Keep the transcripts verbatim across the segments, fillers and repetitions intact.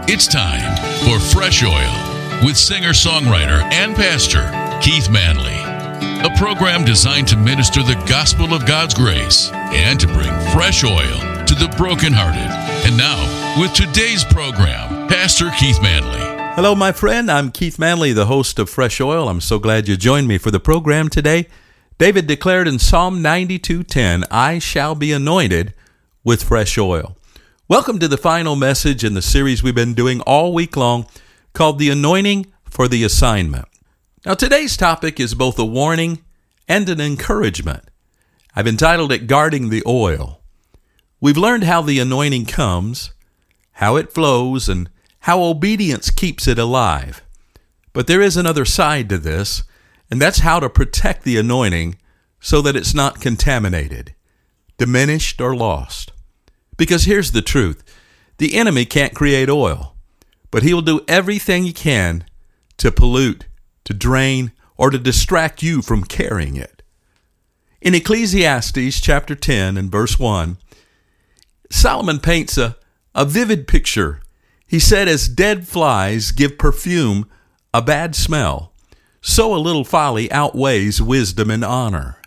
It's time for Fresh Oil with singer-songwriter and pastor Keith Manley, a program designed to minister the gospel of God's grace and to bring fresh oil to the brokenhearted. And now, with today's program, Pastor Keith Manley. Hello, my friend. I'm Keith Manley, the host of Fresh Oil. I'm so glad you joined me for the program today. David declared in Psalm ninety-two ten, I shall be anointed with fresh oil. Welcome to the final message in the series we've been doing all week long called The Anointing for the Assignment. Now, today's topic is both a warning and an encouragement. I've entitled it Guarding the Oil. We've learned how the anointing comes, how it flows, and how obedience keeps it alive. But there is another side to this, and that's how to protect the anointing so that it's not contaminated, diminished, or lost. Because here's the truth. The enemy can't create oil, but he will do everything he can to pollute, to drain, or to distract you from carrying it. In Ecclesiastes chapter ten and verse one, Solomon paints a, a vivid picture. He said, as dead flies give perfume a bad smell, so a little folly outweighs wisdom and honor.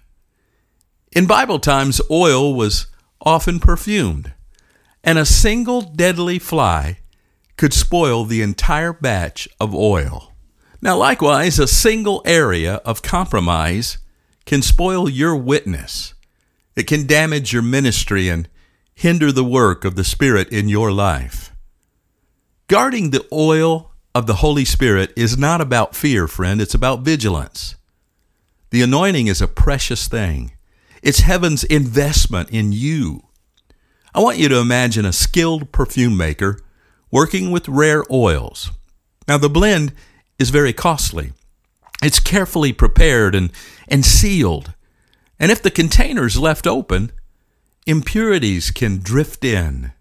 In Bible times, oil was often perfumed, and a single deadly fly could spoil the entire batch of oil. Now, likewise, a single area of compromise can spoil your witness. It can damage your ministry and hinder the work of the Spirit in your life. Guarding the oil of the Holy Spirit is not about fear, friend. It's about vigilance. The anointing is a precious thing. It's heaven's investment in you. I want you to imagine a skilled perfume maker working with rare oils. Now, the blend is very costly. It's carefully prepared and, and sealed. And if the container is left open, impurities can drift in.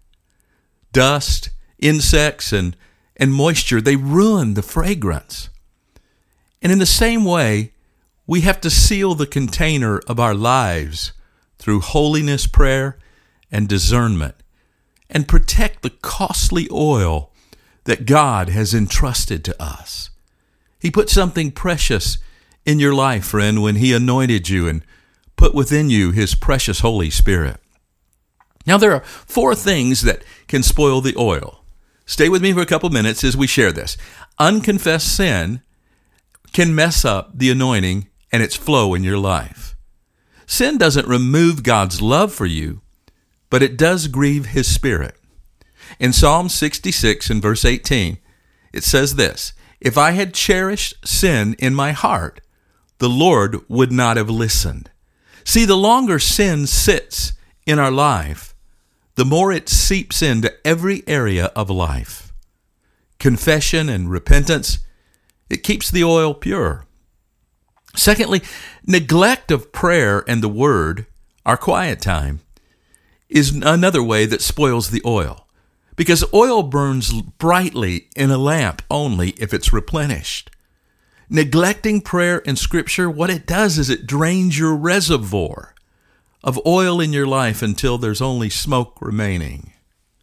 Dust, insects, and, and moisture, they ruin the fragrance. And in the same way, we have to seal the container of our lives through holiness prayer and discernment, and protect the costly oil that God has entrusted to us. He put something precious in your life, friend, when He anointed you and put within you His precious Holy Spirit. Now, there are four things that can spoil the oil. Stay with me for a couple minutes as we share this. Unconfessed sin can mess up the anointing and its flow in your life. Sin doesn't remove God's love for you, but it does grieve His Spirit. In Psalm sixty-six and verse eighteen, it says this, if I had cherished sin in my heart, the Lord would not have listened. See, the longer sin sits in our life, the more it seeps into every area of life. Confession and repentance, it keeps the oil pure. Secondly, neglect of prayer and the Word, our quiet time, is another way that spoils the oil. Because oil burns brightly in a lamp only if it's replenished. Neglecting prayer and Scripture, what it does is it drains your reservoir of oil in your life until there's only smoke remaining.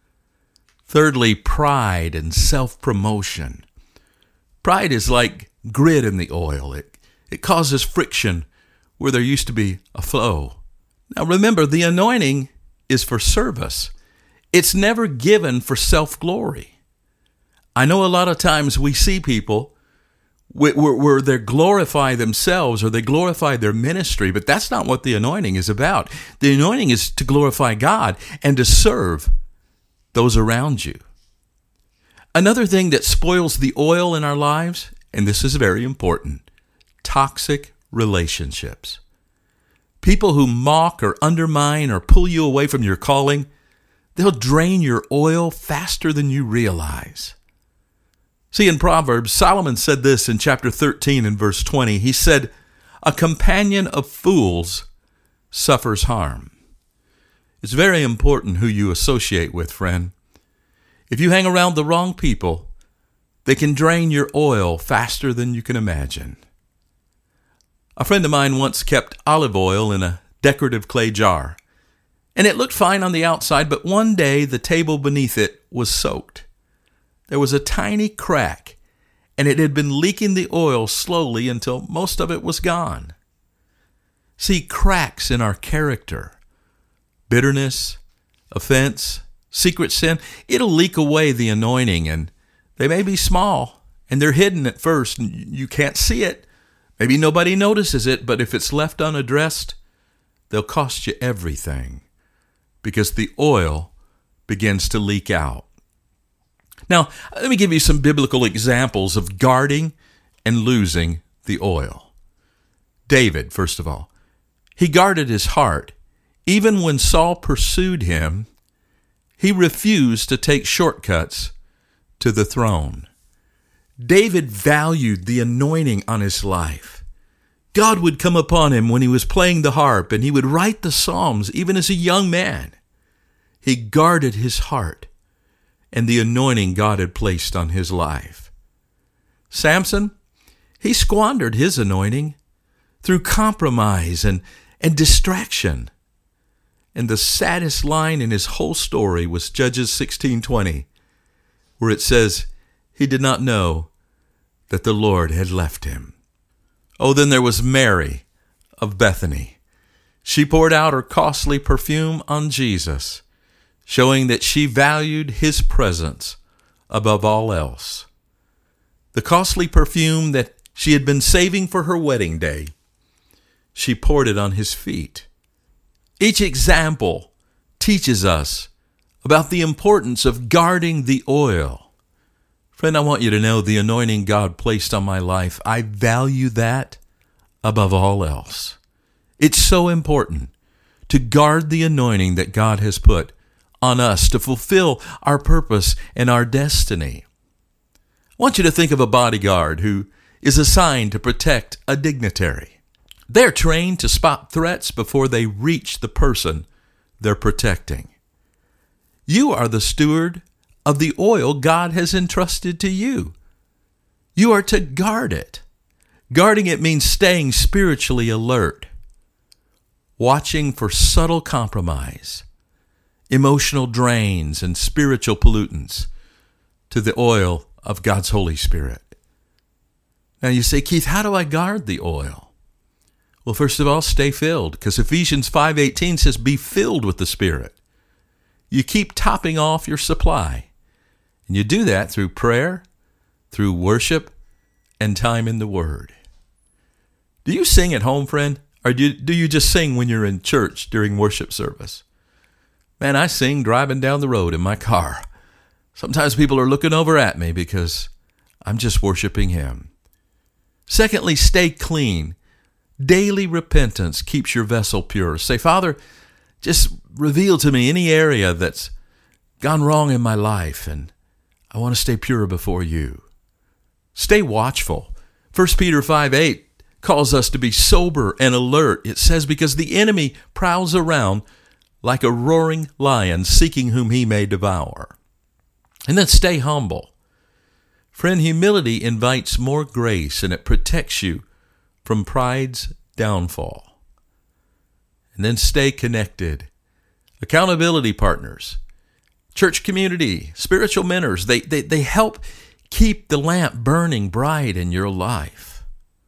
Thirdly, pride and self-promotion. Pride is like grit in the oil. It, it causes friction where there used to be a flow. Now remember, the anointing is for service. It's never given for self-glory. I know a lot of times we see people where, where they glorify themselves or they glorify their ministry, but that's not what the anointing is about. The anointing is to glorify God and to serve those around you. Another thing that spoils the oil in our lives, and this is very important, toxic relationships. People who mock or undermine or pull you away from your calling, they'll drain your oil faster than you realize. See, in Proverbs, Solomon said this in chapter thirteen and verse twenty. He said, a companion of fools suffers harm. It's very important who you associate with, friend. If you hang around the wrong people, they can drain your oil faster than you can imagine. A friend of mine once kept olive oil in a decorative clay jar, and it looked fine on the outside, but one day the table beneath it was soaked. there was a tiny crack, and it had been leaking the oil slowly until most of it was gone. See, cracks in our character, bitterness, offense, secret sin, it'll leak away the anointing, and they may be small, and they're hidden at first, and you can't see it. Maybe nobody notices it, but if it's left unaddressed, they'll cost you everything, because the oil begins to leak out. Now, let me give you some biblical examples of guarding and losing the oil. David, first of all, he guarded his heart. Even when Saul pursued him, he refused to take shortcuts to the throne. David valued the anointing on his life. God would come upon him when he was playing the harp, and he would write the Psalms even as a young man. He guarded his heart and the anointing God had placed on his life. Samson, he squandered his anointing through compromise and, and distraction. And the saddest line in his whole story was Judges sixteen twenty, where it says, he did not know that the Lord had left him. Oh, then there was Mary of Bethany. She poured out her costly perfume on Jesus, showing that she valued his presence above all else. The costly perfume that she had been saving for her wedding day, she poured it on his feet. Each example teaches us about the importance of guarding the oil. Friend, I want you to know the anointing God placed on my life, I value that above all else. It's so important to guard the anointing that God has put on us to fulfill our purpose and our destiny. I want you to think of a bodyguard who is assigned to protect a dignitary. They're trained to spot threats before they reach the person they're protecting. You are the steward of the oil God has entrusted to you. You are to guard it. Guarding it means staying spiritually alert, watching for subtle compromise, emotional drains, and spiritual pollutants to the oil of God's Holy Spirit. Now you say, Keith, how do I guard the oil? Well, first of all, stay filled, because Ephesians five eighteen says, be filled with the Spirit. You keep topping off your supply. And you do that through prayer, through worship, and time in the Word. Do you sing at home, friend? Or do you, do you just sing when you're in church during worship service? Man, I sing driving down the road in my car. Sometimes people are looking over at me because I'm just worshiping Him. Secondly, stay clean. Daily repentance keeps your vessel pure. Say, Father, just reveal to me any area that's gone wrong in my life, and I want to stay pure before you. Stay watchful. First Peter five eight calls us to be sober and alert. It says, because the enemy prowls around like a roaring lion, seeking whom he may devour. And then stay humble. Friend, humility invites more grace, and it protects you from pride's downfall. And then stay connected. Accountability partners, church community, spiritual mentors, they, they, they help keep the lamp burning bright in your life.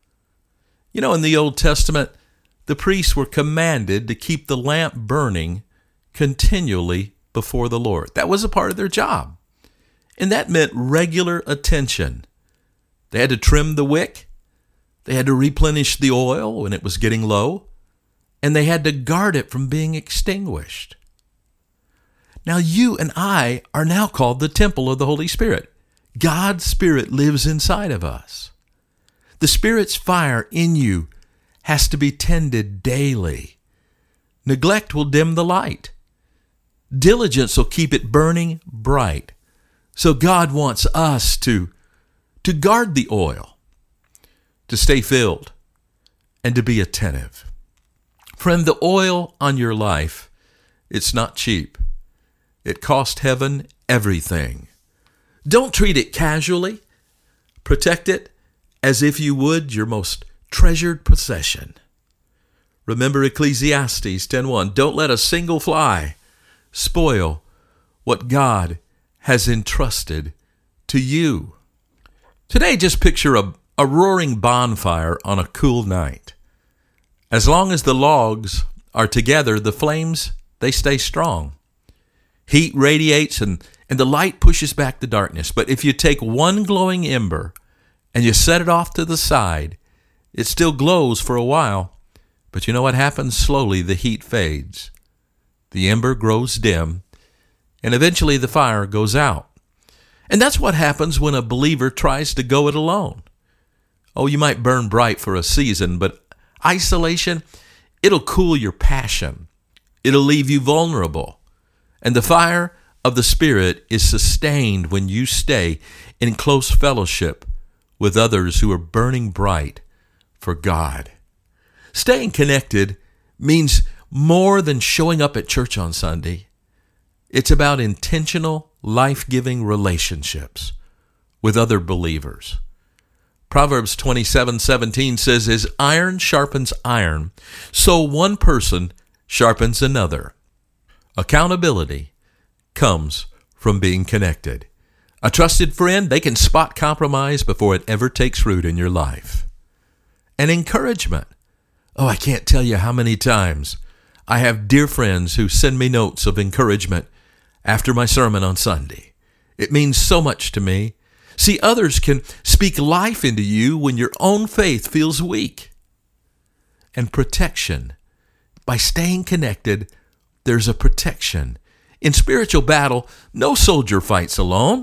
You know, in the Old Testament, the priests were commanded to keep the lamp burning continually before the Lord. That was a part of their job. And that meant regular attention. They had to trim the wick. They had to replenish the oil when it was getting low. And they had to guard it from being extinguished. Now you and I are now called the temple of the Holy Spirit. God's Spirit lives inside of us. The Spirit's fire in you has to be tended daily. Neglect will dim the light. Diligence will keep it burning bright. So God wants us to, to guard the oil, to stay filled, and to be attentive. Friend, the oil on your life, it's not cheap. It cost heaven everything. Don't treat it casually. Protect it as if you would your most treasured possession. Remember Ecclesiastes ten one. Don't let a single fly spoil what God has entrusted to you. Today, just picture a, a roaring bonfire on a cool night. As long as the logs are together, the flames, they stay strong. Heat radiates and, and the light pushes back the darkness. But if you take one glowing ember and you set it off to the side, it still glows for a while. But you know what happens? Slowly the heat fades. The ember grows dim, and eventually the fire goes out. And that's what happens when a believer tries to go it alone. Oh, you might burn bright for a season, but isolation, it'll cool your passion. It'll leave you vulnerable. And the fire of the Spirit is sustained when you stay in close fellowship with others who are burning bright for God. Staying connected means more than showing up at church on Sunday. It's about intentional, life-giving relationships with other believers. Proverbs twenty-seven seventeen says, as iron sharpens iron, so one person sharpens another. Accountability comes from being connected. A trusted friend, they can spot compromise before it ever takes root in your life. And encouragement. Oh, I can't tell you how many times I have dear friends who send me notes of encouragement after my sermon on Sunday. It means so much to me. See, others can speak life into you when your own faith feels weak. And protection. By staying connected, there's a protection. In spiritual battle, no soldier fights alone.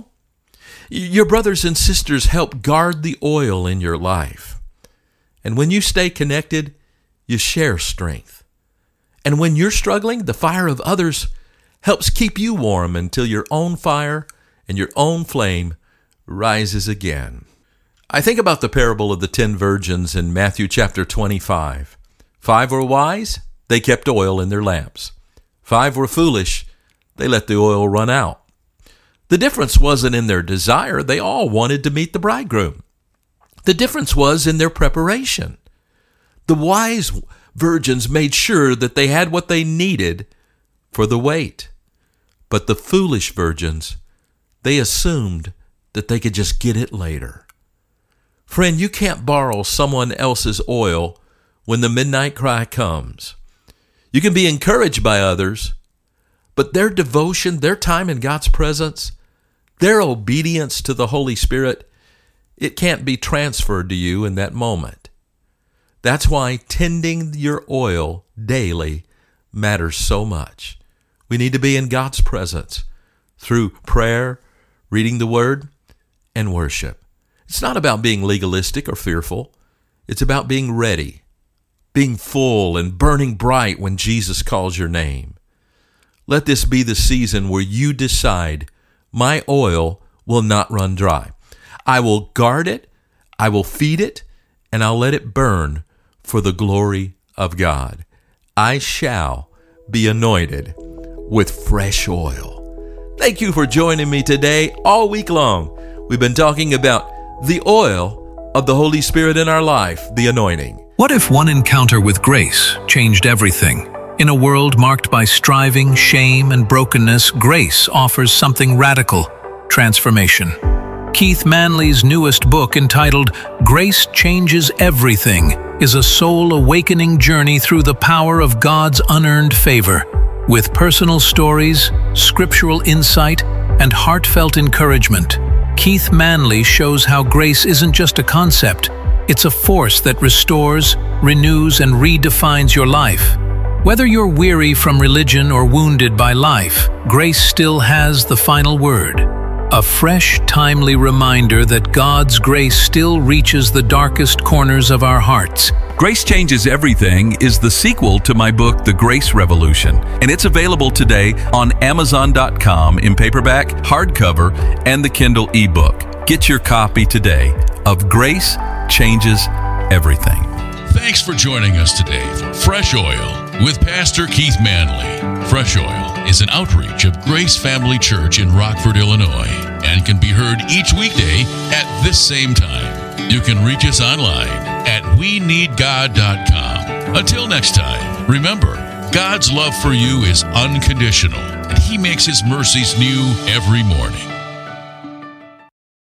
Your brothers and sisters help guard the oil in your life. And when you stay connected, you share strength. And when you're struggling, the fire of others helps keep you warm until your own fire and your own flame rises again. I think about the parable of the ten virgins in Matthew chapter twenty-five. Five were wise, they kept oil in their lamps. Five were foolish, they let the oil run out. The difference wasn't in their desire, they all wanted to meet the bridegroom. The difference was in their preparation. The wise virgins made sure that they had what they needed for the wait. But the foolish virgins, they assumed that they could just get it later. Friend, you can't borrow someone else's oil when the midnight cry comes. You can be encouraged by others, but their devotion, their time in God's presence, their obedience to the Holy Spirit, it can't be transferred to you in that moment. That's why tending your oil daily matters so much. We need to be in God's presence through prayer, reading the Word, and worship. It's not about being legalistic or fearful. It's about being ready, being full and burning bright when Jesus calls your name. Let this be the season where you decide, my oil will not run dry. I will guard it, I will feed it, and I'll let it burn for the glory of God. I shall be anointed with fresh oil. Thank you for joining me today. All week long, we've been talking about the oil of the Holy Spirit in our life, the anointing. What if one encounter with grace changed everything? In a world marked by striving, shame, and brokenness, grace offers something radical: transformation. Keith Manley's newest book, entitled Grace Changes Everything, is a soul-awakening journey through the power of God's unearned favor. With personal stories, scriptural insight, and heartfelt encouragement, Keith Manley shows how grace isn't just a concept, it's a force that restores, renews, and redefines your life. Whether you're weary from religion or wounded by life, grace still has the final word. A fresh, timely reminder that God's grace still reaches the darkest corners of our hearts. Grace Changes Everything is the sequel to my book, The Grace Revolution, and it's available today on Amazon dot com in paperback, hardcover, and the Kindle ebook. Get your copy today of Grace Changes Everything. Thanks for joining us today for Fresh Oil with Pastor Keith Manley. Fresh Oil is an outreach of Grace Family Church in Rockford, Illinois, and can be heard each weekday at this same time. You can reach us online at we need god dot com. Until next time, remember, God's love for you is unconditional, and He makes His mercies new every morning.